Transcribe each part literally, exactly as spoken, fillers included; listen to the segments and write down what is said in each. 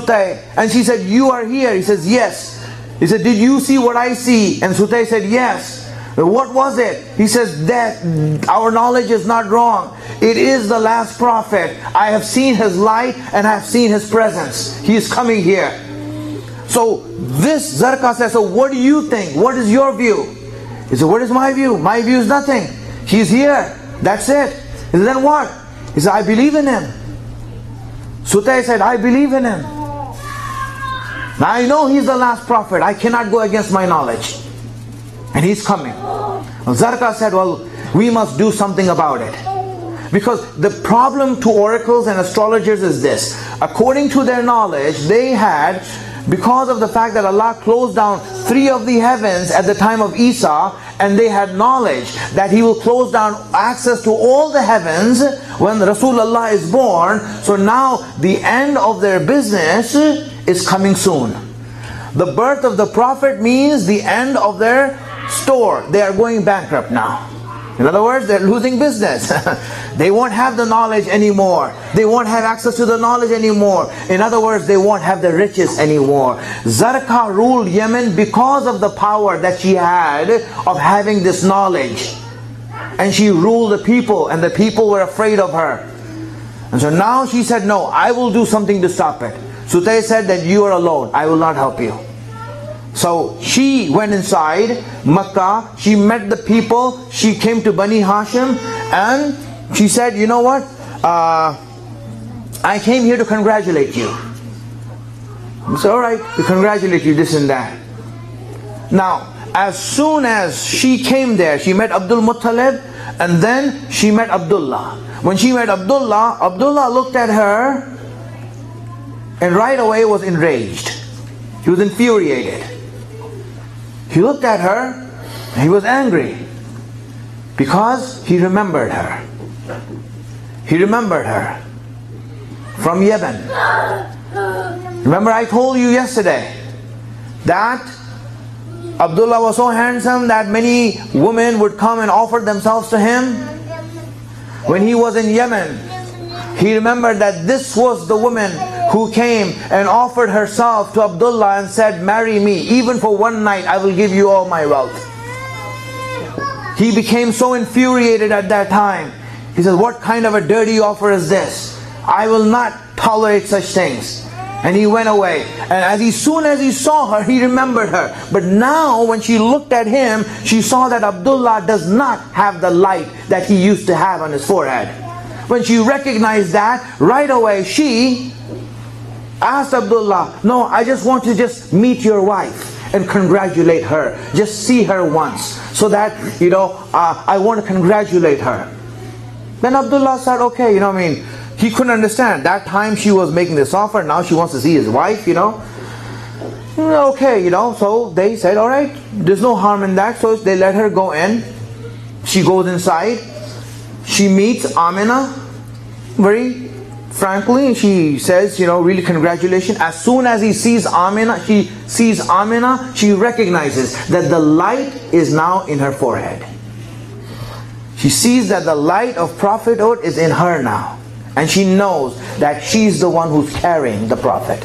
Sutay. And she said, you are here. He says, yes. He said, did you see what I see? And Sutay said, yes. What was it? He says, that our knowledge is not wrong. It is the last prophet. I have seen his light and I have seen his presence. He is coming here. So this Zarqa says, so what do you think? What is your view? He said, what is my view? My view is nothing. He's here. That's it. He said, then what? He said, I believe in him. Sutay said, I believe in him. Now I know he's the last prophet. I cannot go against my knowledge. And he's coming. Zarqa said, well, we must do something about it. Because the problem to oracles and astrologers is this. According to their knowledge, they had, because of the fact that Allah closed down three of the heavens at the time of Isa, and they had knowledge that He will close down access to all the heavens when Rasulullah is born. So now the end of their business is coming soon. The birth of the Prophet means the end of their store. They are going bankrupt now. In other words, they're losing business. They won't have the knowledge anymore. They won't have access to the knowledge anymore. In other words, they won't have the riches anymore. Zarqa ruled Yemen because of the power that she had of having this knowledge. And she ruled the people, and the people were afraid of her. And so now she said, no, I will do something to stop it. Sutay said that you are alone. I will not help you. So she went inside Makkah, she met the people, she came to Bani Hashim, and she said, you know what, uh, I came here to congratulate you. I said, alright, to congratulate you, this and that. Now, as soon as she came there, she met Abdul Muttalib, and then she met Abdullah. When she met Abdullah, Abdullah looked at her, and right away was enraged. He was infuriated. He looked at her, and he was angry because he remembered her. He remembered her from Yemen. Remember, I told you yesterday that Abdullah was so handsome that many women would come and offer themselves to him. When he was in Yemen, he remembered that this was the woman who came and offered herself to Abdullah and said, marry me, even for one night I will give you all my wealth. He became so infuriated at that time. He said, what kind of a dirty offer is this? I will not tolerate such things. And he went away. And as he, soon as he saw her, he remembered her. But now when she looked at him, she saw that Abdullah does not have the light that he used to have on his forehead. When she recognized that, right away she asked Abdullah, no, I just want to just meet your wife and congratulate her. Just see her once, so that, you know, uh, I want to congratulate her. Then Abdullah said, okay, you know, I mean, he couldn't understand. That time she was making this offer, now she wants to see his wife, you know. Okay, you know, so they said, alright, there's no harm in that. So they let her go in. She goes inside. She meets Amina. Very frankly, she says, you know, really congratulations. As soon as he sees Amina, she sees Amina, she recognizes that the light is now in her forehead. She sees that the light of prophethood is in her now. And she knows that she's the one who's carrying the Prophet.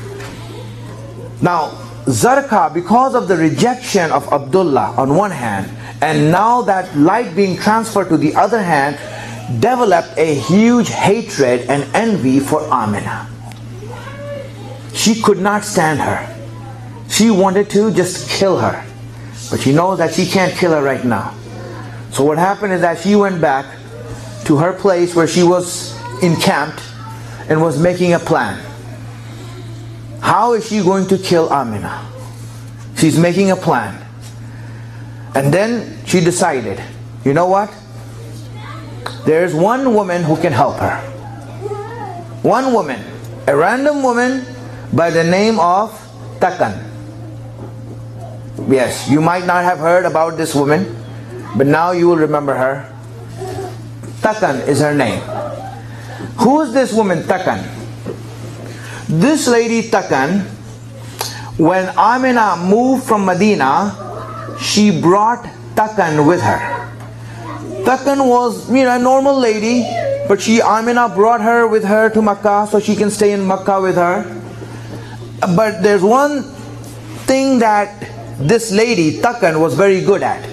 Now, Zarqa, because of the rejection of Abdullah on one hand, and now that light being transferred to the other hand, developed a huge hatred and envy for Amina. She could not stand her. She wanted to just kill her. But she knows that she can't kill her right now. So what happened is that she went back to her place where she was encamped and was making a plan. How is she going to kill Amina? She's making a plan. And then she decided, you know what? There's one woman who can help her. One woman, a random woman by the name of Takan. Yes, you might not have heard about this woman, but now you will remember her. Takan is her name. Who is this woman, Takan? This lady Takan, when Amina moved from Medina, she brought Takan with her. Takan was, you know, a normal lady, but she, Amina brought her with her to Makkah so she can stay in Makkah with her. But there's one thing that this lady, Takan, was very good at.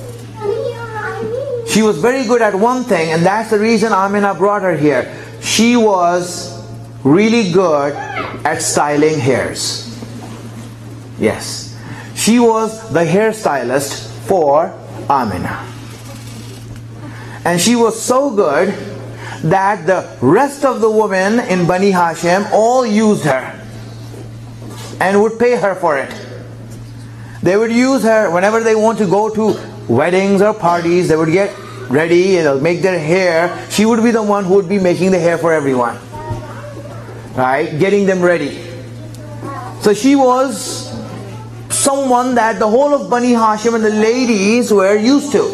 She was very good at one thing, and that's the reason Amina brought her here. She was really good at styling hairs. Yes. She was the hairstylist for Amina. And she was so good that the rest of the women in Bani Hashim all used her and would pay her for it. They would use her whenever they want to go to weddings or parties. They would get ready, you know, make their hair. She would be the one who would be making the hair for everyone, right? Getting them ready. So she was someone that the whole of Bani Hashim and the ladies were used to.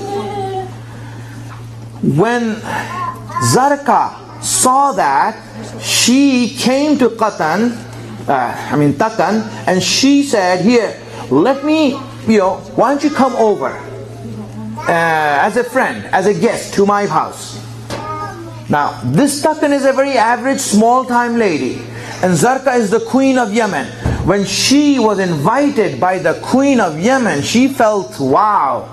When Zarqa saw that, she came to Qatan, uh, I mean Takan, and she said, here, let me, you know, why don't you come over uh, as a friend, as a guest to my house. Now, this Takan is a very average, small-time lady, and Zarqa is the queen of Yemen. When she was invited by the queen of Yemen, she felt, wow,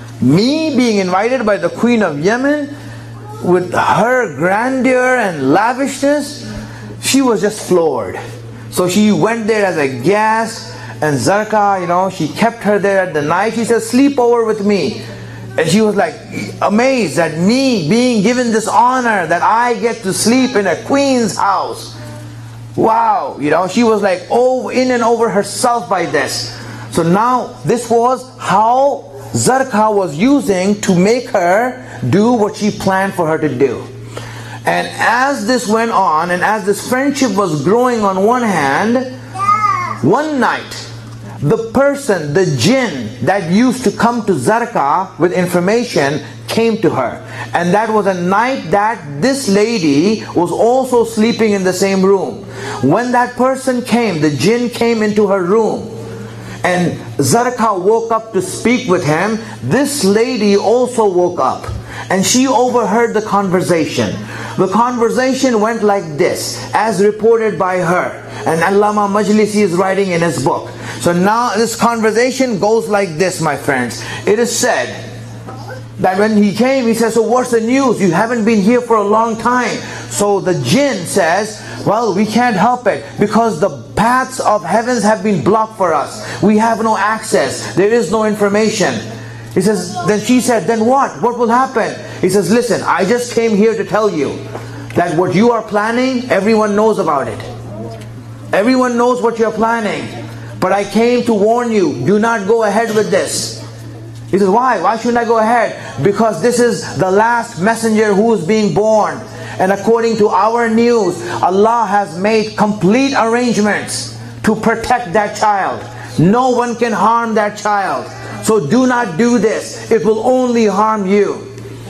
me being invited by the queen of Yemen, with her grandeur and lavishness, she was just floored. So she went there as a guest, and Zarqa, you know, she kept her there at the night. She said, sleep over with me. And she was like amazed at me being given this honor that I get to sleep in a queen's house. Wow, you know, she was like oh, in and over herself by this. So now this was how Zarqa was using to make her do what she planned for her to do. And as this went on, and as this friendship was growing on one hand, one night, the person, the jinn that used to come to Zarqa with information came to her. And that was a night that this lady was also sleeping in the same room. When that person came, the jinn came into her room, and Zarqa woke up to speak with him. This lady also woke up, and she overheard the conversation. The conversation went like this, as reported by her. And Allama Majlisi is writing in his book. So now this conversation goes like this, my friends. It is said that when he came, he says, so what's the news? You haven't been here for a long time. So the jinn says, well, we can't help it, because the paths of heavens have been blocked for us. We have no access. There is no information. He says, then she said, then what? What will happen? He says, listen, I just came here to tell you that what you are planning, everyone knows about it. Everyone knows what you're planning. But I came to warn you, do not go ahead with this. He says, why? Why shouldn't I go ahead? Because this is the last messenger who is being born. And according to our news, Allah has made complete arrangements to protect that child. No one can harm that child. So do not do this. It will only harm you.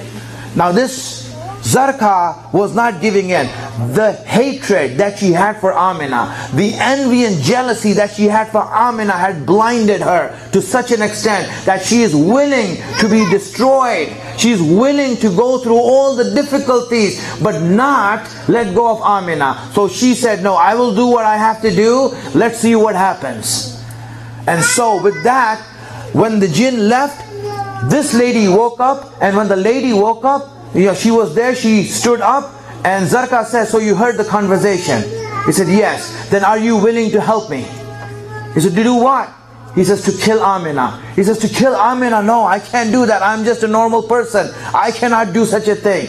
Now this Zarqa was not giving in. The hatred that she had for Amina, the envy and jealousy that she had for Amina had blinded her to such an extent that she is willing to be destroyed. She is willing to go through all the difficulties, but not let go of Amina. So she said, no, I will do what I have to do. Let's see what happens. And so with that, when the jinn left, this lady woke up, and when the lady woke up, you know, she was there, she stood up, and Zarqa said, so you heard the conversation? He said, yes. Then are you willing to help me? He said, to do what? He says, to kill Amina. He says, to kill Amina? No, I can't do that. I'm just a normal person. I cannot do such a thing.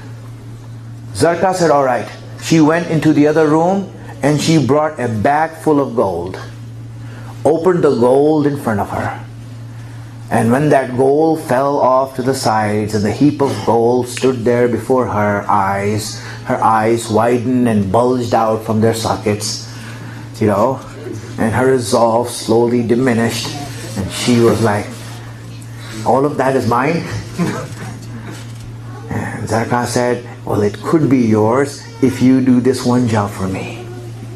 Zarqa said, all right. She went into the other room, and she brought a bag full of gold. Opened the gold in front of her. And when that gold fell off to the sides and the heap of gold stood there before her eyes, her eyes widened and bulged out from their sockets, you know, and her resolve slowly diminished, and she was like, all of that is mine? And Zarqa said, well, it could be yours if you do this one job for me.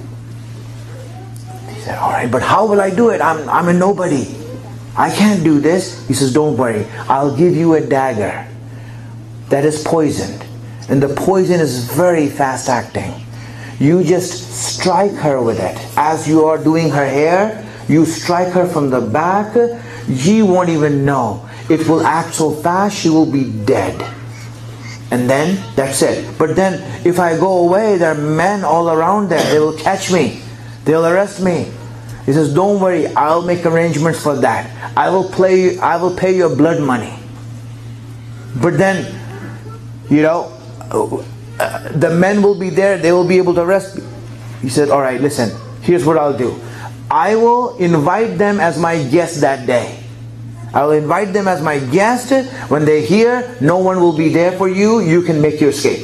He said, all right, but how will I do it? I'm, I'm a nobody. I can't do this. He says, don't worry. I'll give you a dagger that is poisoned. And the poison is very fast acting. You just strike her with it. as you are doing her hair, you strike her from the back, she won't even know. It will act so fast, she will be dead. And then, that's it. But then, if I go away, there are men all around there. They will catch me. They'll arrest me. He says, don't worry, I'll make arrangements for that. I will play, I will pay your blood money. But then, you know, uh, the men will be there. They will be able to arrest me. He said, all right, listen, here's what I'll do. I will invite them as my guest that day. I will invite them as my guest. When they hear no one will be there for you, you can make your escape.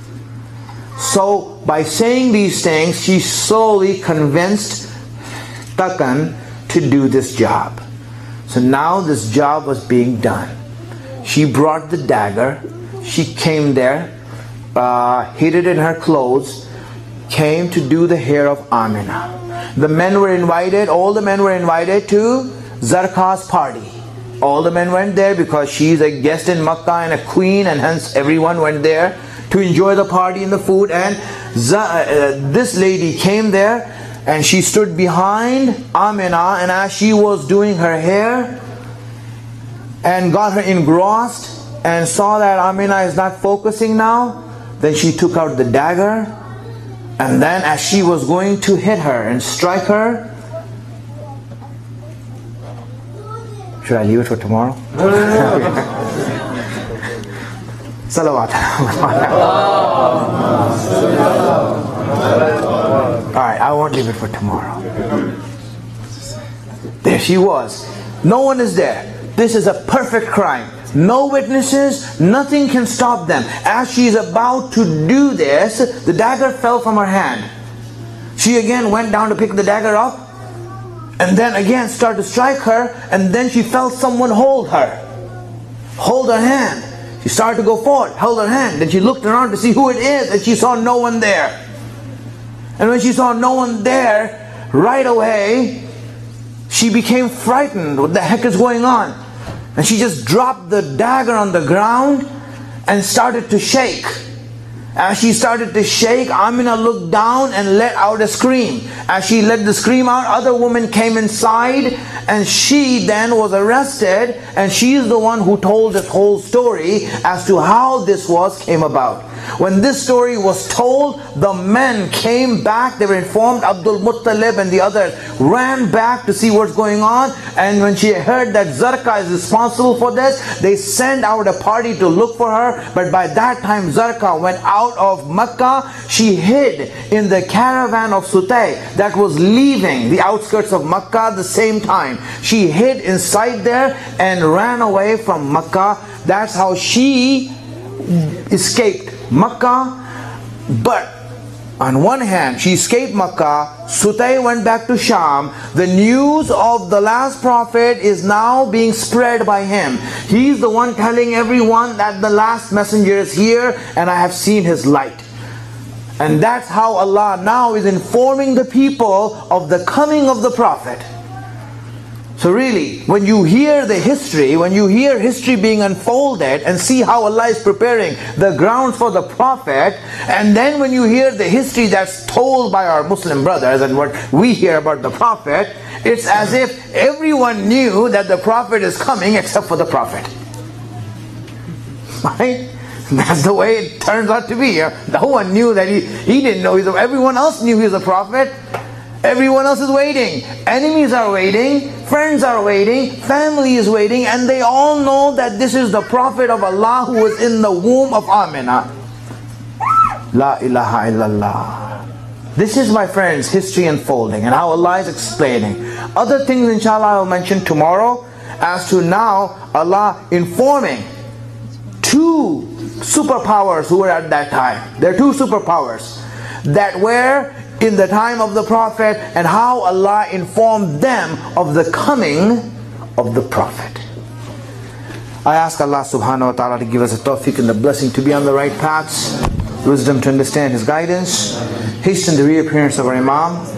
So by saying these things, she slowly convinced Takan to do this job. So now this job was being done. She brought the dagger. She came there, uh, hid it in her clothes, came to do the hair of Amina. The men were invited, all the men were invited to Zarqa's party. All the men went there because she's a guest in Makkah and a queen, and hence everyone went there to enjoy the party and the food. And uh, this lady came there and she stood behind Amina, and as she was doing her hair and got her engrossed and saw that Amina is not focusing now, then she took out the dagger, and then as she was going to hit her and strike her, should I leave it for tomorrow? No, no, no. Salawat. Alright, I won't leave it for tomorrow. There she was. No one is there. This is a perfect crime. No witnesses, nothing can stop them. As she is about to do this, the dagger fell from her hand. She again went down to pick the dagger up, and then again started to strike her, and then she felt someone hold her. Hold her hand. She started to go forward, held her hand. Then she looked around to see who it is, and she saw no one there. And when she saw no one there, right away, she became frightened. What the heck is going on? And she just dropped the dagger on the ground and started to shake. As she started to shake, Amina looked down and let out a scream. As she let the scream out, other women came inside, and she then was arrested, and she is the one who told this whole story as to how this was came about. When this story was told, the men came back, they were informed, Abdul Muttalib and the others ran back to see what's going on, and when she heard that Zarqa is responsible for this, they sent out a party to look for her. But by that time Zarqa went out of Makkah. She hid in the caravan of Sutay that was leaving the outskirts of Makkah at the same time. She hid inside there and ran away from Makkah. That's how she escaped Makkah. But on one hand, she escaped Makkah. Sutay went back to Sham. The news of the last prophet is now being spread by him. He's the one telling everyone that the last messenger is here and I have seen his light. And that's how Allah now is informing the people of the coming of the prophet. So really, when you hear the history, when you hear history being unfolded and see how Allah is preparing the ground for the Prophet, and then when you hear the history that's told by our Muslim brothers and what we hear about the Prophet, it's as if everyone knew that the Prophet is coming except for the Prophet. Right? That's the way it turns out to be. No one knew that he, he didn't know. He's a, everyone else knew he was a prophet. Everyone else is waiting. Enemies are waiting. Friends are waiting. Family is waiting. And they all know that this is the Prophet of Allah who was in the womb of Amina. La ilaha illallah. This is, my friends, history unfolding and how Allah is explaining. Other things, inshallah, I will mention tomorrow as to now Allah informing two superpowers who were at that time. There are two superpowers that were in the time of the Prophet, and how Allah informed them of the coming of the Prophet. I ask Allah subhanahu wa ta'ala to give us a tawfiq and the blessing to be on the right paths, wisdom to understand His guidance, hasten the reappearance of our Imam.